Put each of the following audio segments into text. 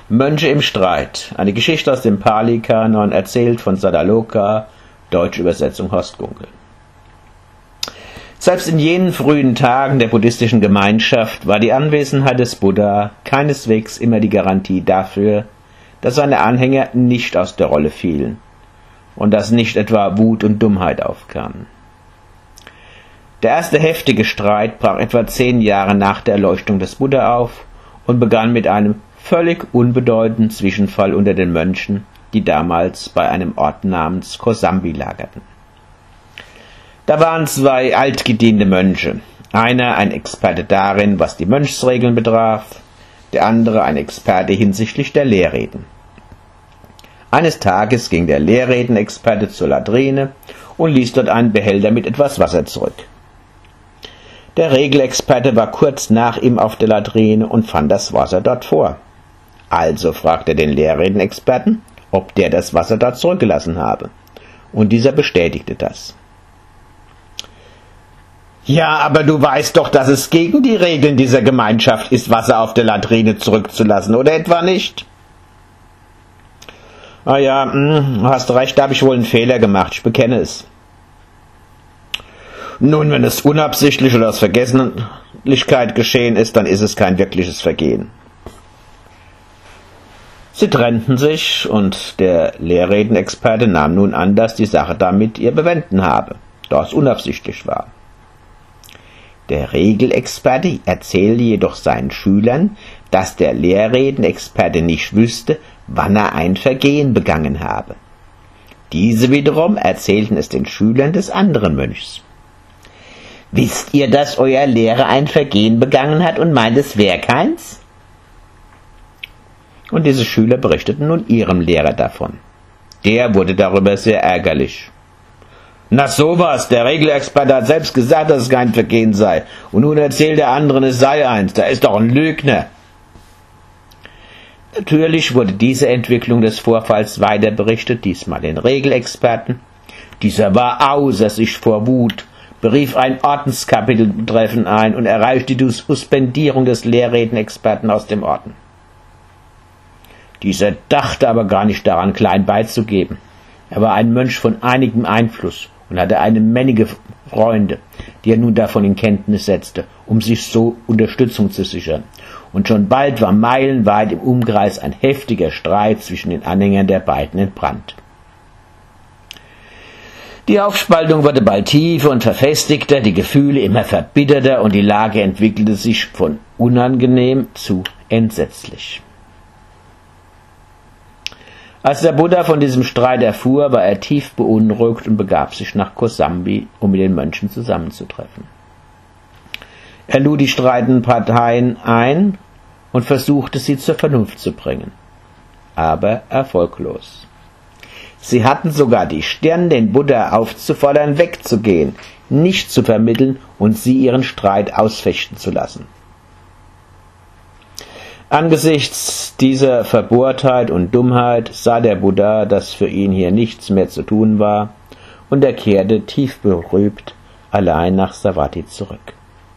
Mönche im Streit. Eine Geschichte aus dem Pali-Kanon, erzählt von Sadaloka, deutsche Übersetzung Horst Gunkel. Selbst in jenen frühen Tagen der buddhistischen Gemeinschaft war die Anwesenheit des Buddha keineswegs immer die Garantie dafür, dass seine Anhänger nicht aus der Rolle fielen und dass nicht etwa Wut und Dummheit aufkamen. Der erste heftige Streit brach etwa 10 Jahre nach der Erleuchtung des Buddha auf und begann mit einem völlig unbedeutenden Zwischenfall unter den Mönchen, die damals bei einem Ort namens Kosambi lagerten. Da waren 2 altgediente Mönche, einer ein Experte darin, was die Mönchsregeln betraf, der andere ein Experte hinsichtlich der Lehrreden. Eines Tages ging der Lehrredenexperte zur Latrine und ließ dort einen Behälter mit etwas Wasser zurück. Der Regelexperte war kurz nach ihm auf der Latrine und fand das Wasser dort vor. Also fragte er den Lehrredenexperten, ob der das Wasser dort zurückgelassen habe. Und dieser bestätigte das. »Ja, aber du weißt doch, dass es gegen die Regeln dieser Gemeinschaft ist, Wasser auf der Latrine zurückzulassen, oder etwa nicht?« »Ah ja, du hast recht, da habe ich wohl einen Fehler gemacht, ich bekenne es.« »Nun, wenn es unabsichtlich oder aus Vergesslichkeit geschehen ist, dann ist es kein wirkliches Vergehen.« Sie trennten sich und der Lehrredenexperte nahm nun an, dass die Sache damit ihr Bewenden habe, da es unabsichtlich war. Der Regelexperte erzählte jedoch seinen Schülern, dass der Lehrredenexperte nicht wüsste, wann er ein Vergehen begangen habe. Diese wiederum erzählten es den Schülern des anderen Mönchs. »Wisst ihr, dass euer Lehrer ein Vergehen begangen hat und meint, es wäre keins?« Und diese Schüler berichteten nun ihrem Lehrer davon. Der wurde darüber sehr ärgerlich. »Na sowas, der Regelexperte hat selbst gesagt, dass es kein Vergehen sei, und nun erzählt der anderen, es sei eins, da ist doch ein Lügner.« Natürlich wurde diese Entwicklung des Vorfalls weiter berichtet, diesmal den Regelexperten. Dieser war außer sich vor Wut, berief ein Ordenskapiteltreffen ein und erreichte die Suspendierung des Lehrredenexperten aus dem Orden. Dieser dachte aber gar nicht daran, klein beizugeben. Er war ein Mönch von einigem Einfluss und hatte eine Menge Freunde, die er nun davon in Kenntnis setzte, um sich so Unterstützung zu sichern. Und schon bald war meilenweit im Umkreis ein heftiger Streit zwischen den Anhängern der beiden entbrannt. Die Aufspaltung wurde bald tiefer und verfestigter, die Gefühle immer verbitterter und die Lage entwickelte sich von unangenehm zu entsetzlich. Als der Buddha von diesem Streit erfuhr, war er tief beunruhigt und begab sich nach Kosambi, um mit den Mönchen zusammenzutreffen. Er lud die streitenden Parteien ein und versuchte, sie zur Vernunft zu bringen, aber erfolglos. Sie hatten sogar die Stirn, den Buddha aufzufordern, wegzugehen, nicht zu vermitteln und sie ihren Streit ausfechten zu lassen. Angesichts dieser Verbohrtheit und Dummheit sah der Buddha, dass für ihn hier nichts mehr zu tun war, und er kehrte tief betrübt allein nach Savatthi zurück.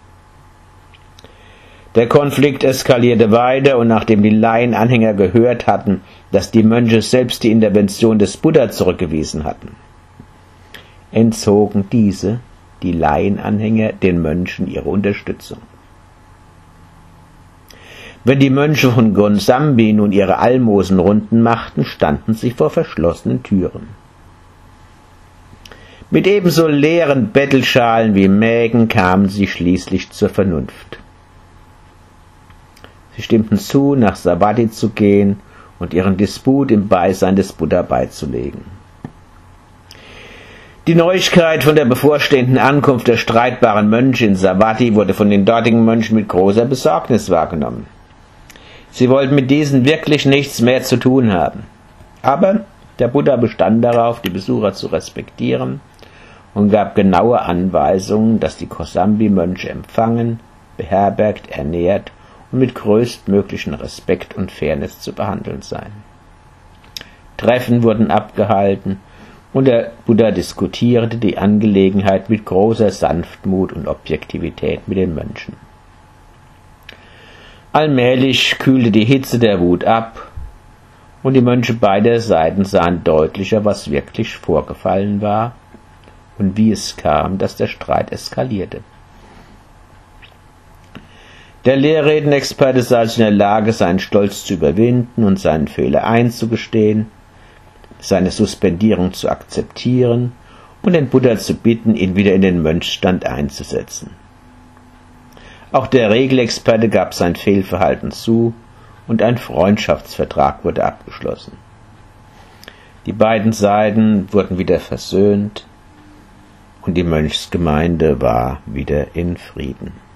Der Konflikt eskalierte weiter, und nachdem die Laienanhänger gehört hatten, dass die Mönche selbst die Intervention des Buddha zurückgewiesen hatten, entzogen diese, die Laienanhänger, den Mönchen ihre Unterstützung. Wenn die Mönche von Kosambi nun ihre Almosenrunden machten, standen sie vor verschlossenen Türen. Mit ebenso leeren Bettelschalen wie Mägen kamen sie schließlich zur Vernunft. Sie stimmten zu, nach Savatthi zu gehen und ihren Disput im Beisein des Buddha beizulegen. Die Neuigkeit von der bevorstehenden Ankunft der streitbaren Mönche in Savatthi wurde von den dortigen Mönchen mit großer Besorgnis wahrgenommen. Sie wollten mit diesen wirklich nichts mehr zu tun haben. Aber der Buddha bestand darauf, die Besucher zu respektieren und gab genaue Anweisungen, dass die Kosambi-Mönche empfangen, beherbergt, ernährt und mit größtmöglichen Respekt und Fairness zu behandeln seien. Treffen wurden abgehalten und der Buddha diskutierte die Angelegenheit mit großer Sanftmut und Objektivität mit den Mönchen. Allmählich kühlte die Hitze der Wut ab und die Mönche beider Seiten sahen deutlicher, was wirklich vorgefallen war und wie es kam, dass der Streit eskalierte. Der Lehrredenexperte sah sich in der Lage, seinen Stolz zu überwinden und seinen Fehler einzugestehen, seine Suspendierung zu akzeptieren und den Buddha zu bitten, ihn wieder in den Mönchsstand einzusetzen. Auch der Regelexperte gab sein Fehlverhalten zu und ein Freundschaftsvertrag wurde abgeschlossen. Die beiden Seiten wurden wieder versöhnt und die Mönchsgemeinde war wieder in Frieden.